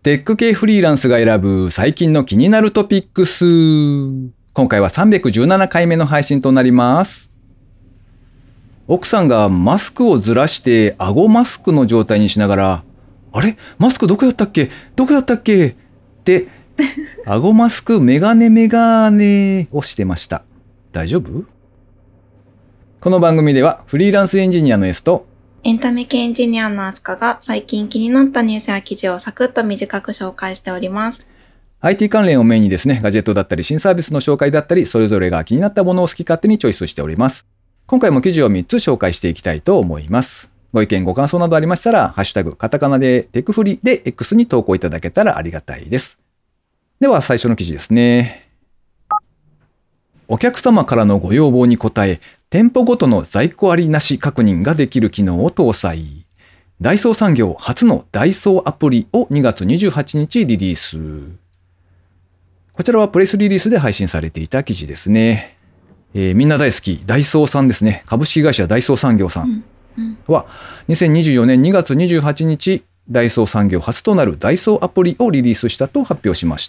テック系フリーランスが選ぶ最近の気になるトピックス。今回は317回目の配信となります。奥さんがマスクをずらして顎マスクの状態にしながら、あれマスクどこやったっけって顎マスクメガネをしてました。大丈夫？この番組ではフリーランスエンジニアの S とエンタメ系エンジニアのアスカが最近気になったニュースや記事をサクッと短く紹介しております。 IT 関連をメインにですね、ガジェットだったり新サービスの紹介だったり、それぞれが気になったものを好き勝手にチョイスしております。今回も記事を3つ紹介していきたいと思います。ご意見ご感想などありましたら、ハッシュタグカタカナでテクフリで X に投稿いただけたらありがたいです。では最初の記事ですね。お客様からのご要望に応え、店舗ごとの在庫ありなし確認ができる機能を搭載。ダイソー産業初のダイソーアプリを2月28日リリース。こちらはプレスリリースで配信されていた記事ですね。みんな大好きダイソーさんですね。株式会社ダイソー産業さんは2024年2月28日ダイソー産業初となるダイソーアプリをリリースしたと発表しました。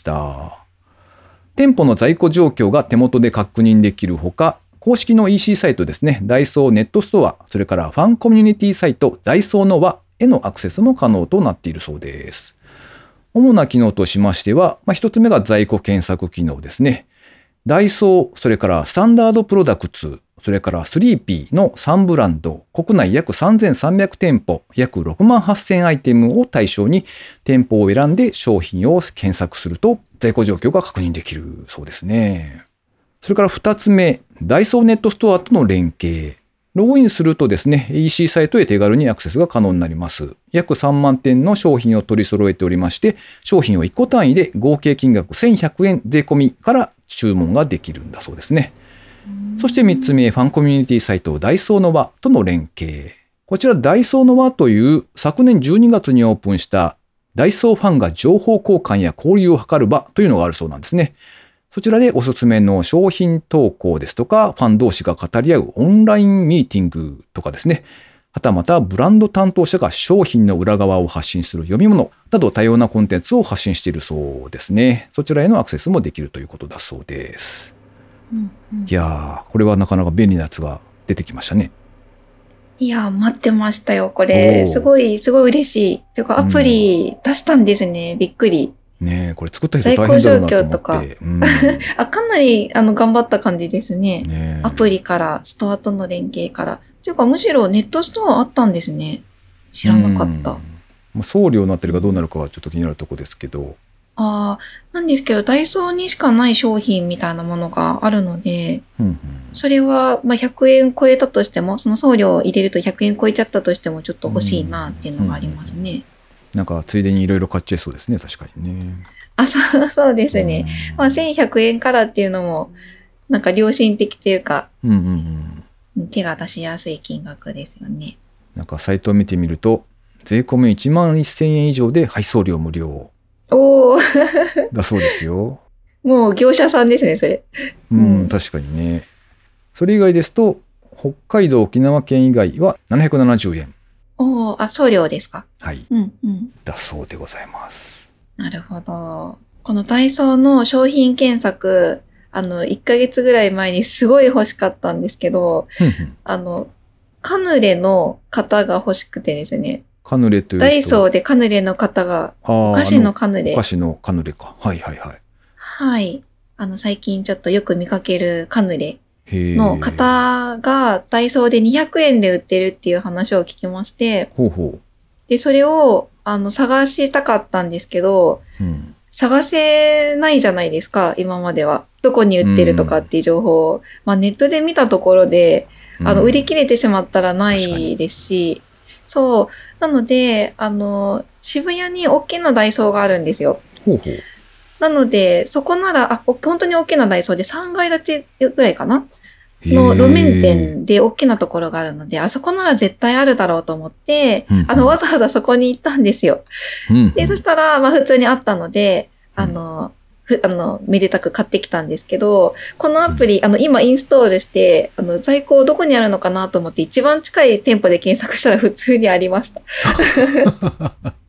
店舗の在庫状況が手元で確認できるほか、公式の EC サイトですね、ダイソーネットストア、それからファンコミュニティサイト、ダイソーの輪へのアクセスも可能となっているそうです。主な機能としましては、一つ目が在庫検索機能ですね。ダイソー、それからスタンダードプロダクツ、それからスリーピーの3ブランド、国内約3300店舗、約6万8000アイテムを対象に店舗を選んで商品を検索すると在庫状況が確認できるそうですね。それから2つ目、ダイソーネットストアとの連携。ログインするとですね、EC サイトへ手軽にアクセスが可能になります。約3万点の商品を取り揃えておりまして、商品を1個単位で合計金額1100円税込みから注文ができるんだそうですね。そして3つ目、ファンコミュニティサイトダイソーの輪との連携。こちらダイソーの輪という昨年12月にオープンしたダイソーファンが情報交換や交流を図る場というのがあるそうなんですね。そちらでおすすめの商品投稿ですとか、ファン同士が語り合うオンラインミーティングとかですね。はたまたブランド担当者が商品の裏側を発信する読み物など多様なコンテンツを発信しているそうですね。そちらへのアクセスもできるということだそうです。いやー、これはなかなか便利なやつが出てきましたね。 いやー、待ってましたよ、これ。すごい嬉しい。というか、アプリ出したんですね。びっくり。 ねえ、これ作った人大変だろうなと思って。在庫状況とか。かなり、頑張った感じですね。アプリから、ストアとの連携から。というか、むしろネットストアあったんですね。知らなかった。 送料になってるかどうなるかはちょっと気になるとこですけど。 なんですけど、ダイソーにしかない商品みたいなものがあるので、それは、100円超えたとしても、その送料を入れると100円超えちゃったとしてもちょっと欲しいなっていうのがありますね。 なんか、ついでにいろいろ買っちゃいそうですね、確かにね。 そうですね。1100円からっていうのも、なんか良心的というか、手が出しやすい金額ですよね。 なんか、サイトを見てみると、税込み1万1000円以上で配送料無料。だそうですよ。 もう業者さんですね、それ。 確かにね。それ以外ですと、北海道、沖縄県以外は770円。 送料ですか？ はい。だそうでございます。 なるほど。このダイソーの商品検索、1ヶ月ぐらい前にすごい欲しかったんですけど、カヌレの型が欲しくてですね。 カヌレというとダイソーでカヌレの型が、お菓子のカヌレ。 お菓子のカヌレか。はいはいはい。 はい。最近ちょっとよく見かけるカヌレの型がダイソーで200円で売ってるっていう話を聞きまして、で、それを、探したかったんですけど、探せないじゃないですか、今までは。どこに売ってるとかっていう情報を。ネットで見たところで、売り切れてしまったらないですし、そう。なので、渋谷に大きなダイソーがあるんですよ。なので、そこなら、本当に大きなダイソーで3階建てぐらいかなの路面店で大きなところがあるので、あそこなら絶対あるだろうと思って、わざわざそこに行ったんですよ。で、そしたら、普通にあったので、めでたく買ってきたんですけど、このアプリ、今インストールして、在庫どこにあるのかなと思って一番近い店舗で検索したら普通にありました。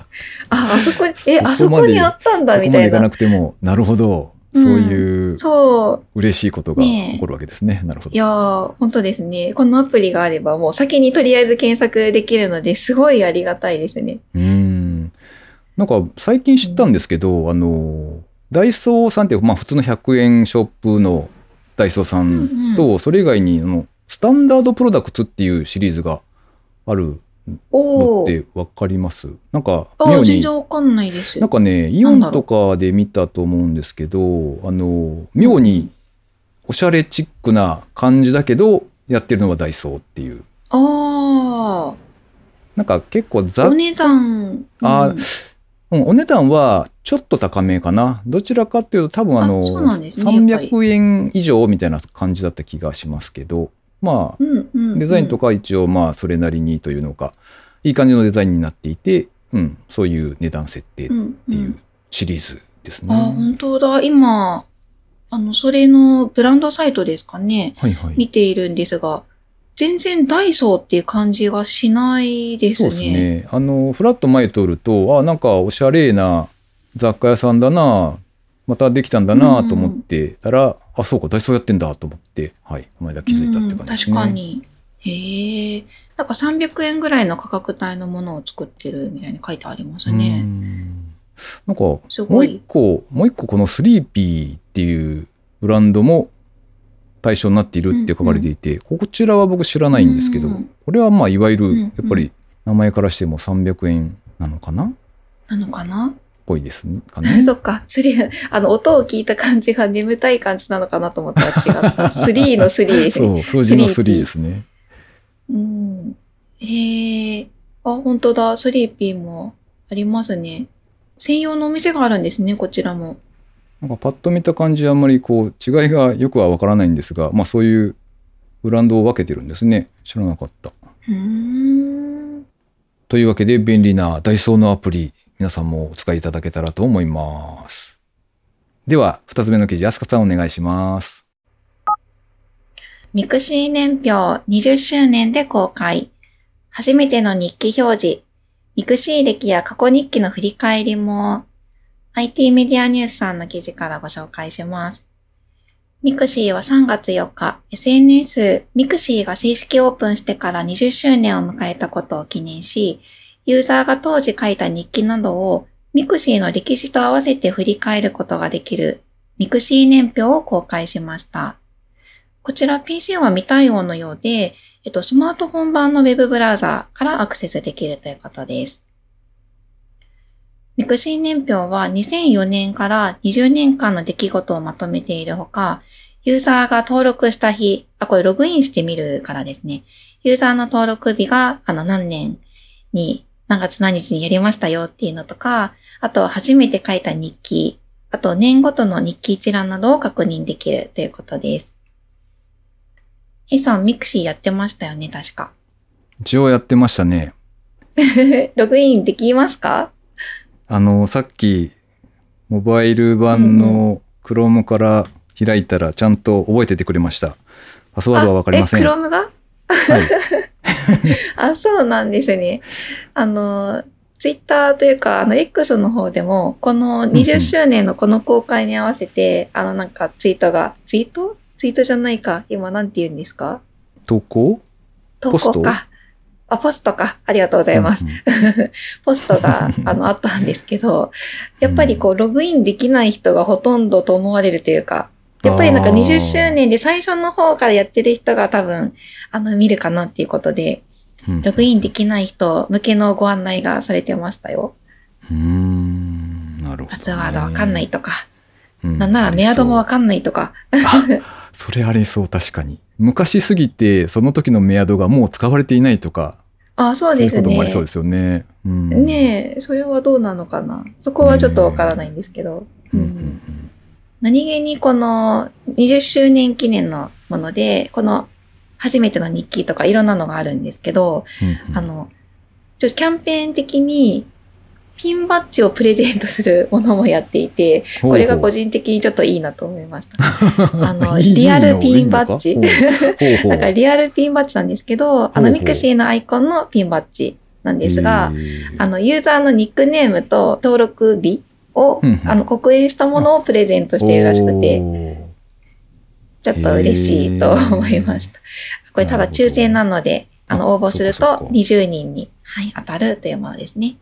あそこ、あそこにあったんだ、みたいな。そこまで行かなくても、なるほど。そういう、嬉しいことが起こるわけですね。なるほど。 いやー、本当ですね。このアプリがあれば、もう先にとりあえず検索できるので、すごいありがたいですね。 なんか、最近知ったんですけど、ダイソーさんって、普通の100円ショップのダイソーさんと、それ以外に、スタンダードプロダクツっていうシリーズがあるのってわかります？なんか妙に全然わかんないです。 なんかね、イオンとかで見たと思うんですけど、妙におしゃれチックな感じだけどやってるのはダイソーっていう。なんか結構お値段、 お値段はちょっと高めかな。どちらかっていうと多分300円以上みたいな感じだった気がしますけど、デザインとか一応それなりにというのか、いい感じのデザインになっていて、そういう値段設定っていうシリーズですね。 本当だ。今、それのブランドサイトですかね。見ているんですが、全然ダイソーっていう感じがしないですね。 そうですね。フラット前通ると、なんかおしゃれな雑貨屋さんだな、またできたんだなと思ってたら、そうか、ダイソーやってんだと思って、この間気づいたって感じですね。 確かに。へえ。なんか300円ぐらいの価格帯のものを作ってるみたいに書いてありますね。 なんか、もう一個このスリーピーっていうブランドも対象になっているって書かれていて、こちらは僕知らないんですけど、これはいわゆる、やっぱり名前からしても300円なのかなぽいですね。 そっか。音を聞いた感じが眠たい感じなのかなと思ったら違った。3の3。 そう、数字の3ですね。 本当だ。スリーピーもありますね。専用のお店があるんですね、こちらも。 なんかパッと見た感じあんまり違いがよくはわからないんですが、そういうブランドを分けてるんですね。知らなかった。というわけで便利なダイソーのアプリ、皆さんもお使いいただけたらと思います。では、2つ目の記事、あすかさんお願いします。 ミクシー年表20周年で公開。初めての日記表示。ミクシー歴や過去日記の振り返りも。IT メディアニュースさんの記事からご紹介します。ミクシーは3月4日、SNS ミクシーが正式オープンしてから20周年を迎えたことを記念し、ユーザーが当時書いた日記などをミクシーの歴史と合わせて振り返ることができるミクシー年表を公開しました。こちら PC は未対応のようで、スマートフォン版のウェブブラウザーからアクセスできるということです。ミクシー年表は2004年から20年間の出来事をまとめているほか、ユーザーが登録した日、これログインしてみるからですね。ユーザーの登録日が何年に何月何日にやりましたよっていうのとか、あとは初めて書いた日記、あと年ごとの日記一覧などを確認できるということです。さん、ミクシーやってましたよね、確か。 一応やってましたね。 ログインできますか？ さっき、モバイル版の Chrome から開いたらちゃんと覚えててくれました。パスワードはわかりません。 Chrome が？はい。そうなんですね。Twitter というか、X の方でも、この20周年のこの公開に合わせて、なんかツイートじゃないか。今なんて言うんですか？ 投稿か。ポストか。ありがとうございます。ポストが、あったんですけど、やっぱりログインできない人がほとんどと思われるというか、やっぱりなんか20周年で最初の方からやってる人が多分、見るかなっていうことで、ログインできない人向けのご案内がされてましたよ。 なるほど、ね。 パスワードわかんないとか、なんならメアドもわかんないとか。 それありそう、確かに。昔すぎて、その時のメアドがもう使われていないとか。 そうですね。そういうこともありそうですよね。 ねえ、それはどうなのかな。そこはちょっとわからないんですけど。何気にこの20周年記念のもので、この初めての日記とかいろんなのがあるんですけど、ちょっとキャンペーン的にピンバッジをプレゼントするものもやっていて、これが個人的にちょっといいなと思いました。リアルピンバッジ。だからリアルピンバッジなんですけど、ミクシーのアイコンのピンバッジなんですが、ユーザーのニックネームと登録日を、刻印したものをプレゼントしているらしくて、ちょっと嬉しいと思いました。これただ抽選なので、応募すると20人に、当たるというものですね。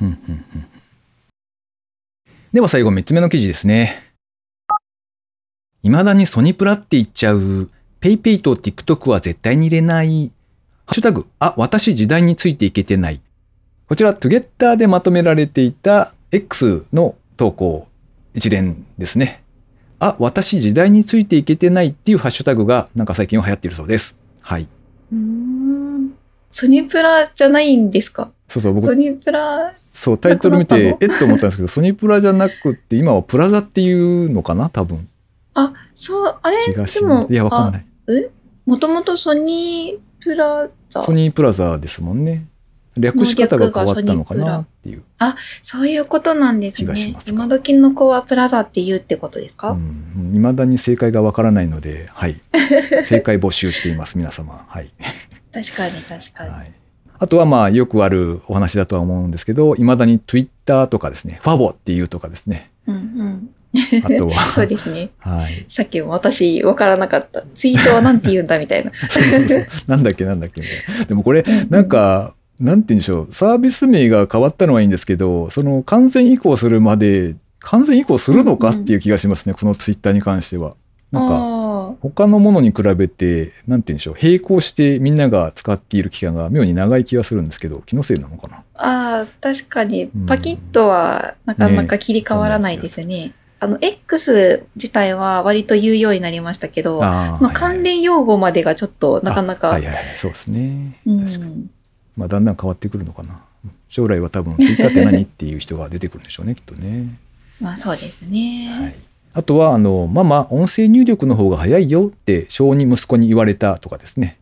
では最後3つ目の記事ですね。未だにソニプラって言っちゃう、PayPay と TikTok は絶対に入れない、ハッシュタグ、私時代についていけてない。こちら、Twitter でまとめられていた X の投稿一連ですね。私時代についていけてないっていうハッシュタグがなんか最近は流行っているそうです。はい。 ソニプラじゃないんですか？ そう、僕。 ソニプラ。 そう、タイトル見て、と思ったんですけど、ソニプラじゃなくって今はプラザっていうのかな多分。 そう、あれでも、いや、わかんない。 もともとソニープラザ。 ソニープラザですもんね。略し方が変わったのかなっていう。 そういうことなんですね。 気がします。 今時の子はプラザって言うってことですか？ 未だに正解がわからないので、はい。正解募集しています、皆様。はい。 確かに。はい、 あとはよくあるお話だとは思うんですけど、未だに Twitter とかですね、ファボっていうとかですね。あとは。 そうですね。 はい。 さっきも私分からなかった。ツイートはなんて言うんだみたいな。 そう。なんだっけみたいな。でもこれ、なんか、なんて言うんでしょう。サービス名が変わったのはいいんですけど、その完全移行するまで、完全移行するのかっていう気がしますね。このツイッターに関しては。なんか、他のものに比べて、なんて言うんでしょう。並行してみんなが使っている期間が妙に長い気がするんですけど、気のせいなのかな。 確かに、パキッとはなかなか切り替わらないですね。X 自体は割と言うようになりましたけど、その関連用語までがちょっとなかなか。 そうですね。確かに。だんだん変わってくるのかな。将来は多分、Twitter って何っていう人が出てくるんでしょうね、きっとね。 そうですね。 はい。あとは、ママ、音声入力の方が早いよって、小児息子に言われたとかですね。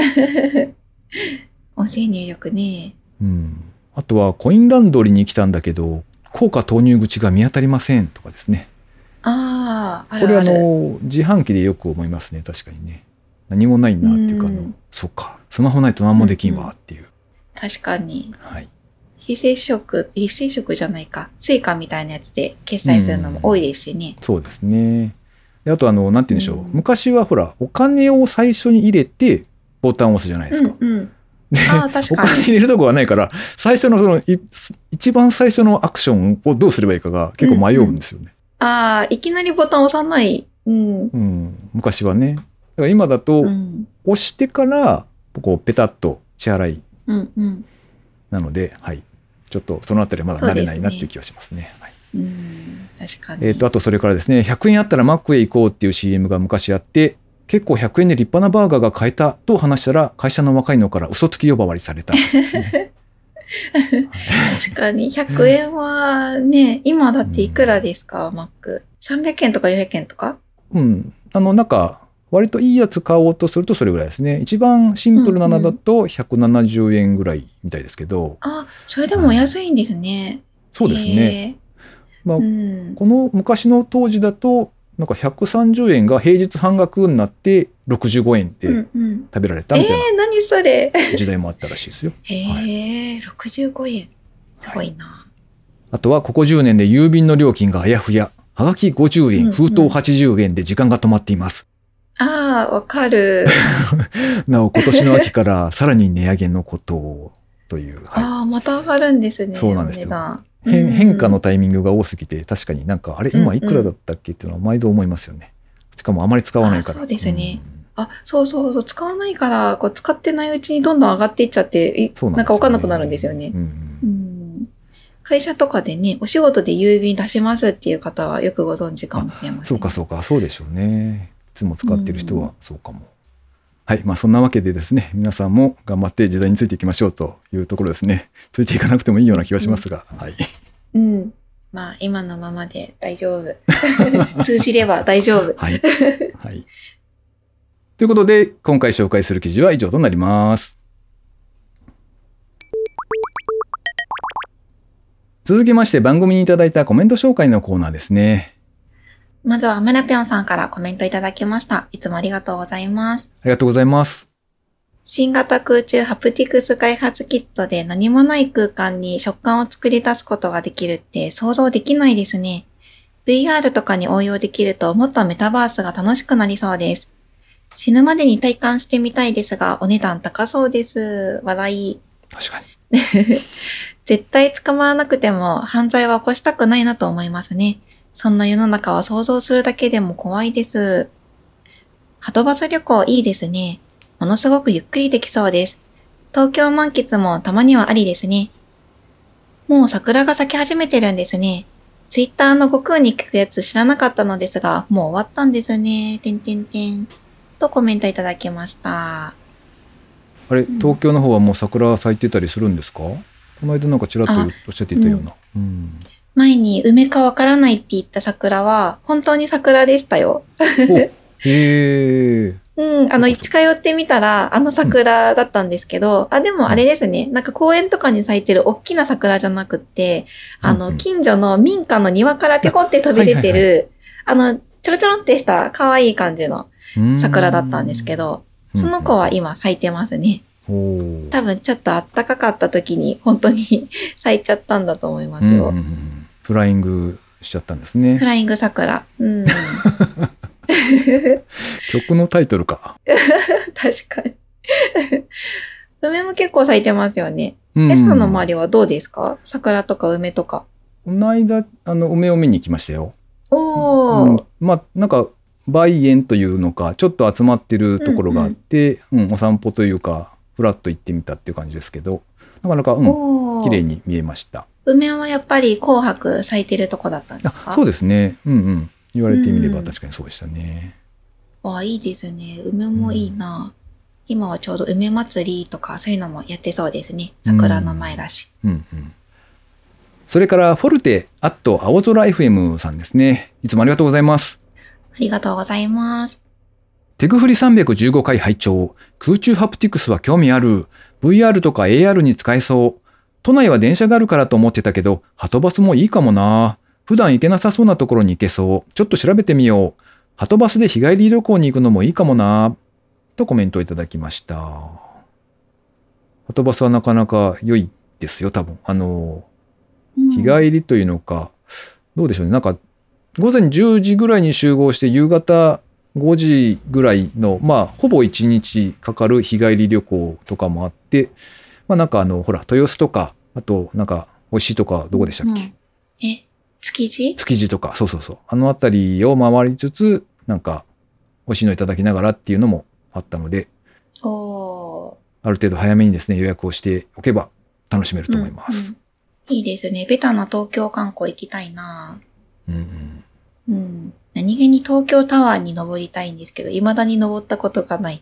音声入力ね。 あとは、コインランドリーに来たんだけど、硬貨投入口が見当たりませんとかですね。 これ自販機でよく思いますね、確かにね。何もないなっていうか、そっか、スマホないと何もできんわっていう。 確かに。 はい。 非接触じゃないか。スイカみたいなやつで決済するのも多いですしね。 そうですね。であとなんて言うんでしょう。昔はほら、お金を最初に入れて、ボタンを押すじゃないですか。で、確かに。お金入れるとこがないから、最初の一番最初のアクションをどうすればいいかが結構迷うんですよね。 いきなりボタン押さない。 昔はね。だから今だと、押してから、ペタッと支払い。なので、はい。ちょっとそのあたりはまだ慣れないなっていう気がしますね。はい、 確かに。 あとそれからですね、100円あったらマックへ行こうっていう CM が昔あって、結構100円で立派なバーガーが買えたと話したら、会社の若いのから嘘つき呼ばわりされた、ね。 確かに、100円はね、今だっていくらですか、マック。300円とか400円とか？ なんか、割といいやつ買おうとするとそれぐらいですね。一番シンプルなのだと170円ぐらいみたいですけど。 それでも安いんですね。 そうですね。この昔の当時だと、なんか130円が平日半額になって65円で食べられたみたいな。 何それ時代もあったらしいですよ。 65円。すごいな。 あとはここ10年で郵便の料金があやふや。はがき50円、封筒80円で時間が止まっています。 わかる。 なお、今年の秋からさらに値上げのことを、という。 また上がるんですね。 そうなんですよ。変化のタイミングが多すぎて、確かになんか、今いくらだったっけっていうのは毎度思いますよね。しかもあまり使わないから。 そうですね。そう、使わないから、使ってないうちにどんどん上がっていっちゃって、なんかわかんなくなるんですよね。会社とかでね、お仕事で郵便出しますっていう方はよくご存知かもしれません。 そうか、そうでしょうね。いつも使ってる人はそうかも。はい。そんなわけでですね、皆さんも頑張って時代についていきましょうというところですね。ついていかなくてもいいような気がしますが、はい。 今のままで大丈夫。通じれば大丈夫。 はい。はい。ということで、今回紹介する記事は以上となります。続きまして番組にいただいたコメント紹介のコーナーですね。 まずは村ぴょんさんからコメントいただきました。いつもありがとうございます。 ありがとうございます。 新型空中ハプティクス開発キットで何もない空間に食感を作り出すことができるって想像できないですね。VR とかに応用できるともっとメタバースが楽しくなりそうです。死ぬまでに体感してみたいですが、お値段高そうです。笑い。 確かに。 絶対捕まらなくても犯罪は起こしたくないなと思いますね。そんな世の中は想像するだけでも怖いです。はとバス旅行いいですね。ものすごくゆっくりできそうです。東京満喫もたまにはありですね。もう桜が咲き始めてるんですね。ツイッターの悟空に聞くやつ知らなかったのですが、もう終わったんですね。とコメントいただきました。 あれ、東京の方はもう桜咲いてたりするんですか？この間なんかちらっとおっしゃっていたような。 前に梅かわからないって言った桜は、本当に桜でしたよ。 へー。 近寄ってみたら、桜だったんですけど、でもあれですね、なんか公園とかに咲いてる大きな桜じゃなくって、近所の民家の庭からピコって飛び出てる、ちょろちょろってした可愛い感じの桜だったんですけど、その子は今咲いてますね。多分ちょっと暖かかった時に本当に咲いちゃったんだと思いますよ。 フライングしちゃったんですね。 フライング桜。 曲のタイトルか。 確かに。梅も結構咲いてますよね。エスカの周りはどうですか？桜とか梅とか。 この間、梅を見に行きましたよ。まあ、なんか、梅園というのか、ちょっと集まってるところがあって、お散歩というか、ふらっと行ってみたっていう感じですけど、なかなか、綺麗に見えました。 梅はやっぱり紅白咲いてるとこだったんですか？ そうですね。言われてみれば確かにそうでしたね。 いいですね。梅もいいな。今はちょうど梅祭りとかそういうのもやってそうですね。桜の前だし。 それからフォルテ青空 FM さんですね。いつもありがとうございます。 ありがとうございます。 テクフリ315回拝聴。空中ハプティクスは興味ある。VR とか AR に使えそう。都内は電車があるからと思ってたけど、はとバスもいいかもな。普段行けなさそうなところに行けそう。ちょっと調べてみよう。はとバスで日帰り旅行に行くのもいいかもな。とコメントをいただきました。はとバスはなかなか良いですよ、多分。日帰りというのか、どうでしょうね。なんか、午前10時ぐらいに集合して夕方5時ぐらいの、ほぼ1日かかる日帰り旅行とかもあって、なんかほら、豊洲とか、あと、なんか、美味しいとか、どこでしたっけ？ 築地とか、そう。あたりを回りつつ、なんか、美味しいのいただきながらっていうのもあったので、ある程度早めにですね、予約をしておけば楽しめると思います。 いいですね。ベタな東京観光行きたいな。何気に東京タワーに登りたいんですけど、未だに登ったことがない。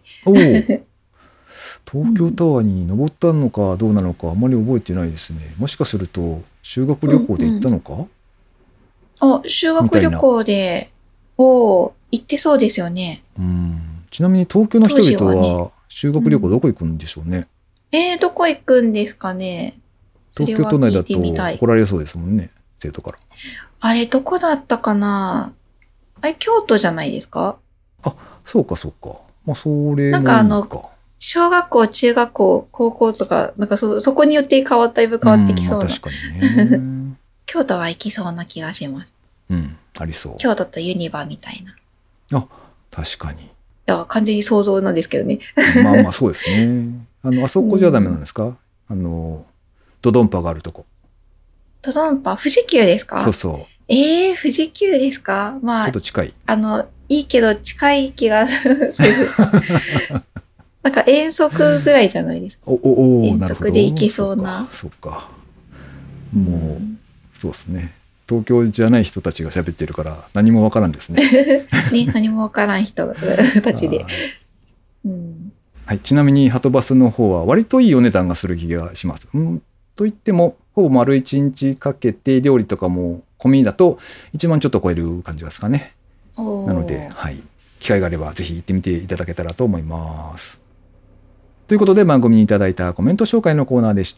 東京タワーに登ったのかどうなのかあまり覚えてないですね。もしかすると修学旅行で行ったのか？ 修学旅行で、行ってそうですよね。 ちなみに東京の人々は修学旅行どこ行くんでしょうね。 どこ行くんですかね。 東京都内だと来られそうですもんね、生徒から。 あれ、どこだったかな？京都じゃないですか？ そうか。それもいいか。 なんか小学校、中学校、高校とか、なんかそこによってだいぶ変わってきそうな。 確かにね。 京都は行きそうな気がします。 ありそう。 京都とユニバみたいな。確かに。 いや、完全に想像なんですけどね。 そうですね。あそこじゃダメなんですか？ドドンパがあるとこ。 ドドンパ、富士急ですか？ そう。 富士急ですか？ ちょっと近い。 いいけど近い気がする。なんか遠足ぐらいじゃないですか。遠足で行けそうな。 そっか。もう、そうですね。東京じゃない人たちが喋ってるから何もわからんですね。 何もわからん人たちで。 はい。ちなみに、はとバスの方は割といいお値段がする気がします。といっても、ほぼ丸1日かけて料理とかも込みだと1万ちょっと超える感じですかね。なので、機会があればぜひ行ってみていただけたらと思います。ということで番組にいただいたコメント紹介のコーナーでした。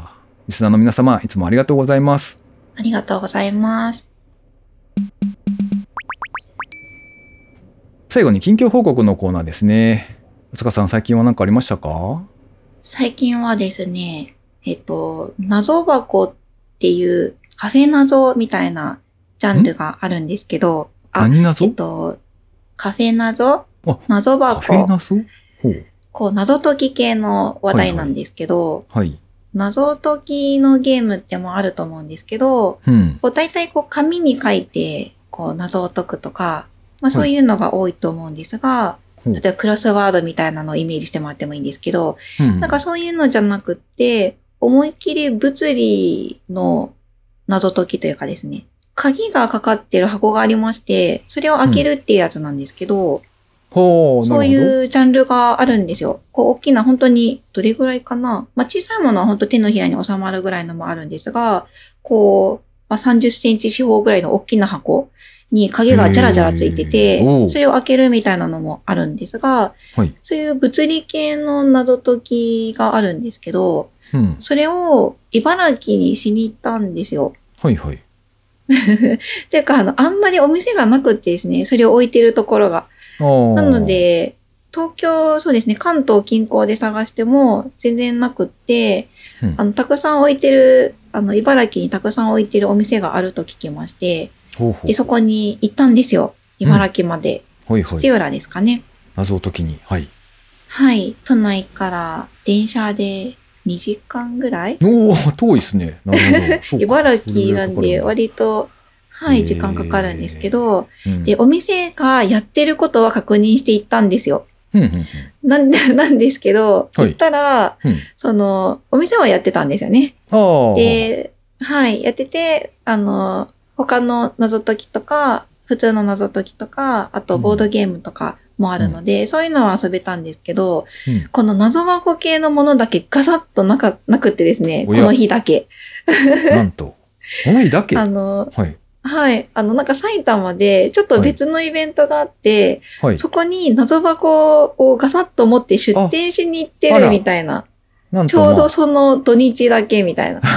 リスナーの皆様、いつもありがとうございます。 ありがとうございます。 最後に近況報告のコーナーですね。 塚さん、最近は何かありましたか？ 最近はですね、謎箱っていうカフェ謎みたいなジャンルがあるんですけど、 何謎？ カフェ謎？謎箱。 カフェ謎？ほう。 こう、謎解き系の話題なんですけど、 はい。 謎解きのゲームってもあると思うんですけど、こう大体こう紙に書いて、こう謎を解くとか、まあそういうのが多いと思うんですが、例えばクロスワードみたいなのをイメージしてもらってもいいんですけど、なんかそういうのじゃなくって、思いっきり物理の謎解きというかですね、鍵がかかってる箱がありまして、それを開けるっていうやつなんですけど、そういうジャンルがあるんですよ。こう大きな本当にどれぐらいかな。まあ小さいものは本当手のひらに収まるぐらいのもあるんですが、こう、30センチ四方ぐらいの大きな箱に鍵がジャラジャラついてて、それを開けるみたいなのもあるんですが、そういう物理系の謎解きがあるんですけど、それを茨城にしに行ったんですよ。 はいはい。 ていうか、あんまりお店がなくってですね、それを置いてるところが。なので、東京、そうですね、関東近郊で探しても全然なくって、たくさん置いてる、茨城にたくさん置いてるお店があると聞きまして、で、そこに行ったんですよ。茨城まで。土浦ですかね。 謎解きに。はい。 はい。都内から電車で2時間ぐらい？ おー、遠いですね。なるほど。 茨城なんで割と、はい、時間かかるんですけど、で、お店がやってることは確認していったんですよ。なんですけど、行ったら、お店はやってたんですよね。で、はい、やってて、他の謎解きとか、普通の謎解きとか、あとボードゲームとかもあるので、そういうのは遊べたんですけど、この謎箱系のものだけガサッとなくってですね、この日だけ。 なんと。この日だけ？はい。 はい。なんか埼玉でちょっと別のイベントがあって、そこに謎箱をガサッと持って出店しに行ってるみたいな。ちょうどその土日だけみたいな。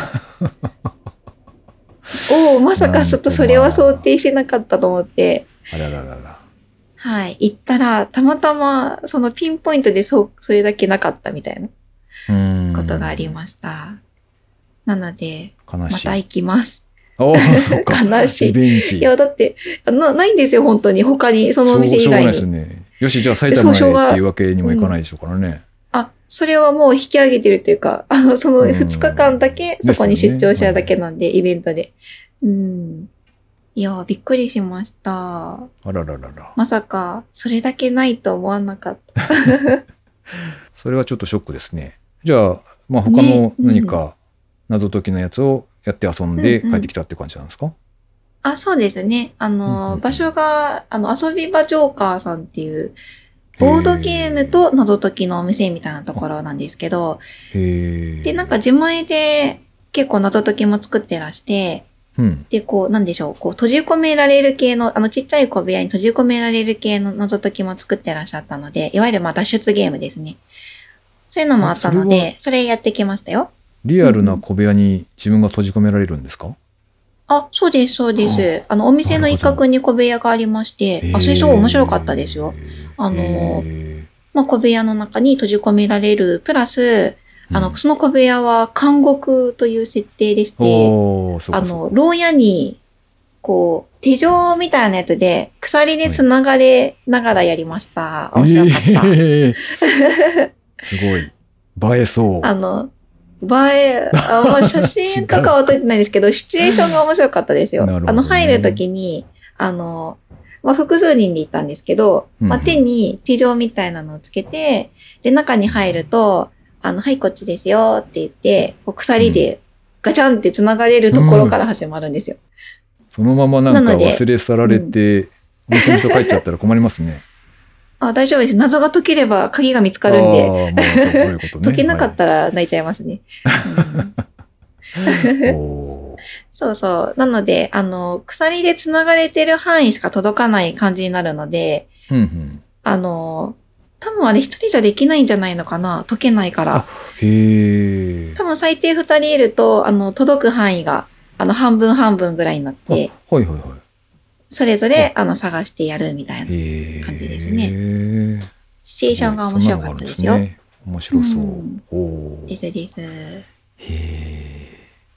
まさかちょっとそれは想定してなかったと思って。はい。行ったら、たまたまそのピンポイントでそれだけなかったみたいなことがありました。なので、また行きます。 そうか。 悲しい。 リベンジ。 いや、だって、ないんですよ、本当に。他に、そのお店以外に。 そうですね。よし、じゃあ埼玉へっていうわけにもいかないでしょうからね。 それはもう引き上げてるっていうか、その2日間だけそこに出張しただけなんで、イベントで。いや、びっくりしました。 あらららら。 まさか、それだけないと思わなかった。 それはちょっとショックですね。じゃあ、まあ他の何か謎解きのやつをやって遊んで帰ってきたって感じなんですか？ そうですね。場所が、遊び場ジョーカーさんっていう、ボードゲームと謎解きのお店みたいなところなんですけど、で、なんか自前で結構謎解きも作ってらして、で、こう、なんでしょう、こう、閉じ込められる系の、ちっちゃい小部屋に閉じ込められる系の謎解きも作ってらっしゃったので、いわゆる脱出ゲームですね。そういうのもあったので、それやってきましたよ。 リアルな小部屋に自分が閉じ込められるんですか？ そうです、そうです。お店の一角に小部屋がありまして、それすごい面白かったですよ。まあ、小部屋の中に閉じ込められる、プラス、その小部屋は監獄という設定でして、牢屋に、こう、手錠みたいなやつで、鎖で繋がれながらやりました。面白かった。 すごい。映えそう。 まあ、写真とかは撮ってないんですけど、シチュエーションが面白かったですよ。入るときに、まあ、複数人で行ったんですけど、まあ、手に手錠みたいなのをつけて、で、中に入ると、はい、こっちですよって言って、鎖でガチャンって繋がれるところから始まるんですよ。 そのままなんか忘れ去られて、お店の人帰っちゃったら困りますね。 大丈夫です。謎が解ければ鍵が見つかるんで。解けなかったら泣いちゃいますね。そうそう。なので、鎖で繋がれてる範囲しか届かない感じになるので、多分あれ一人じゃできないんじゃないのかな？解けないから。多分最低2人いると、届く範囲が、半分半分ぐらいになって、それぞれ、探してやるみたいな感じですね。 シチュエーションが面白かったですよ。 ね、面白そう。 ですです。 へえ。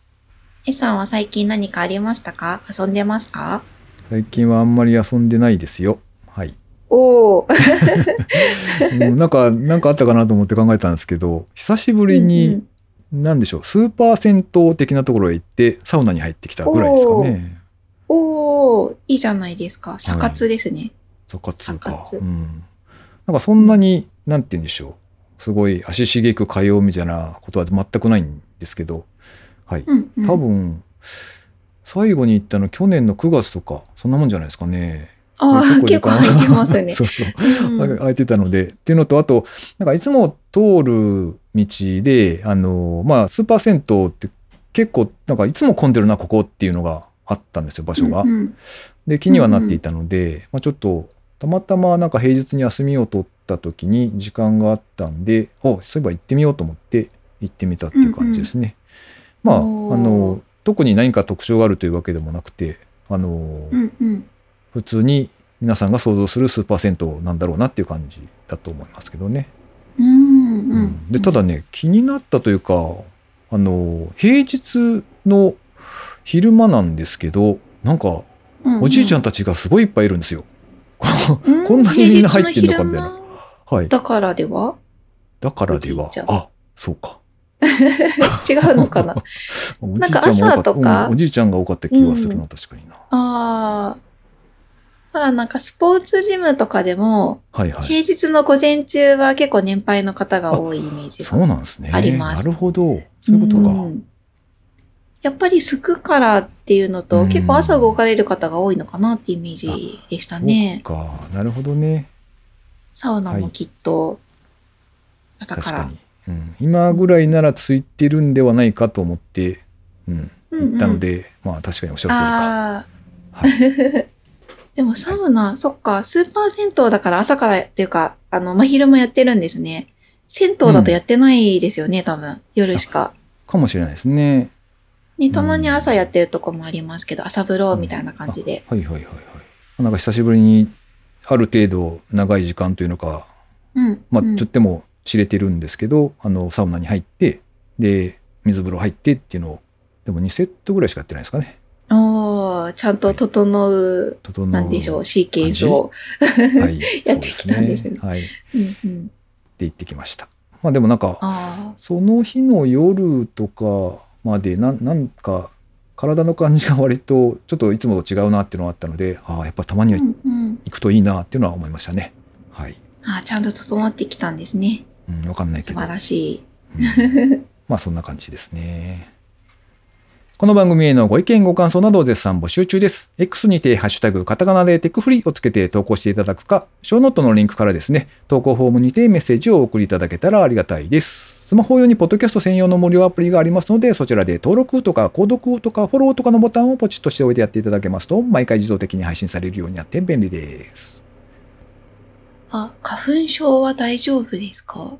S さんは最近何かありましたか？遊んでますか？ 最近はあんまり遊んでないですよ。はい。 おなんかあったかなと思って考えたんですけど、久しぶりに、なんでしょう、スーパー銭湯的なところへ行ってサウナに入ってきたぐらいですかね。 おー、いいじゃないですか。サ活ですね。 サ活か。なんかそんなに、なんて言うんでしょう。すごい足しげく通うみたいなことは全くないんですけど、はい。多分、最後に行ったの去年の9月とか、そんなもんじゃないですかね。 結構空いてますね。 そうそう。空いてたので。っていうのと、あと、なんかいつも通る道で、スーパー銭湯って結構、なんかいつも混んでるな、ここっていうのがあったんですよ、場所が。で、気にはなっていたので、ちょっと、たまたまなんか平日に休みを取った時に時間があったんで、そういえば行ってみようと思って行ってみたっていう感じですね。特に何か特徴があるというわけでもなくて、普通に皆さんが想像するスーパー銭湯なんだろうなっていう感じだと思いますけどね。で、ただね、気になったというか、平日の昼間なんですけど、なんか、おじいちゃんたちがすごいいっぱいいるんですよ。こんなにみんな入ってんのかみたいな。はい。 だからでは？ あ、そうか。 違うのかな。なんか朝とか、 おじいちゃんが多かった気がするな、確かにな。 ほら、なんかスポーツジムとかでも、平日の午前中は結構年配の方が多いイメージがあります。 そうなんですね。なるほど。そういうことか。 やっぱりすくからっていうのと、結構朝動かれる方が多いのかなってイメージでしたね。 そうか。なるほどね。 サウナもきっと朝から。 確かに。今ぐらいならついてるんではないかと思って、行ったので、確かにおっしゃる通りか。 でもサウナ、そっか、スーパー銭湯だから朝からっていうか、真昼もやってるんですね。銭湯だとやってないですよね、多分。夜しか。 かもしれないですね。 たまに朝やってるとこもありますけど、朝風呂みたいな感じで。 なんか久しぶりにある程度長い時間というのか、とっても知れてるんですけど、サウナに入って、で、水風呂入ってっていうのを、でも2セットぐらいしかやってないですかね。 ちゃんと整う、なんでしょう、シーケンスをやってきたんですね。 で行ってきました。でもなんか、その日の夜とかまでなんか、体の感じが割とちょっといつもと違うなっていうのがあったので、やっぱたまには行くといいなっていうのは思いましたね。 ちゃんと整ってきたんですね。 わかんないけど。 素晴らしい。 そんな感じですね。この番組へのご意見ご感想などを絶賛募集中です。X にてハッシュタグカタカナでテクフリをつけて投稿していただくか、ショーノートのリンクからですね、投稿フォームにてメッセージをお送りいただけたらありがたいです。スマホ用にポッドキャスト専用の無料アプリがありますので、そちらで登録とか購読とかフォローとかのボタンをポチッとしておいてやっていただけますと、毎回自動的に配信されるようになって便利です。 花粉症は大丈夫ですか？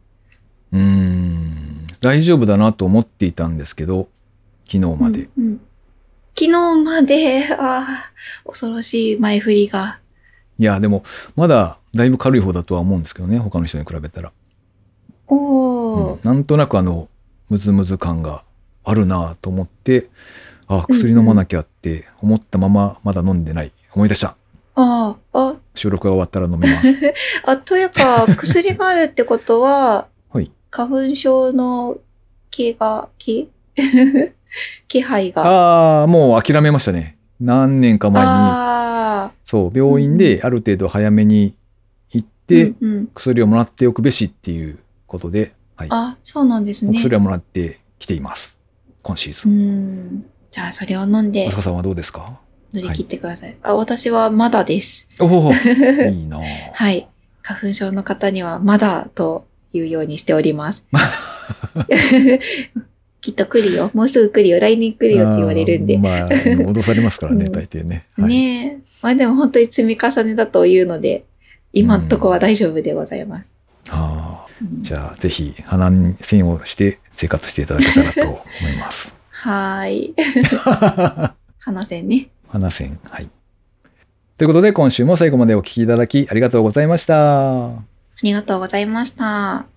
大丈夫だなと思っていたんですけど、昨日まで。 昨日まで、恐ろしい前振りが。 いや、でも、まだだいぶ軽い方だとは思うんですけどね、他の人に比べたら。なんとなくムズムズ感があるなと思って、薬飲まなきゃって思ったまままだ飲んでない。思い出した。収録が終わったら飲みます。 というか、薬があるってことは、花粉症の気配が。 もう諦めましたね。何年か前に。そう、病院である程度早めに行って、薬をもらっておくべしっていうことで、 そうなんですね。 薬をもらってきています。今シーズン。 じゃあ、それを飲んで。 あさかさんはどうですか？ 乗り切ってください。私はまだです。 いいなはい。花粉症の方にはまだというようにしております。きっと来るよ。もうすぐ来るよ。来年来るよって言われるんで。 脅されますからね、大抵ね。 ねえ。でも本当に積み重ねだというので、今んとこは大丈夫でございます。 じゃあ、ぜひ鼻に線をして生活していただけたらと思います。 はい。鼻線ね。 鼻線。はい。ということで、今週も最後までお聞きいただきありがとうございました。 ありがとうございました。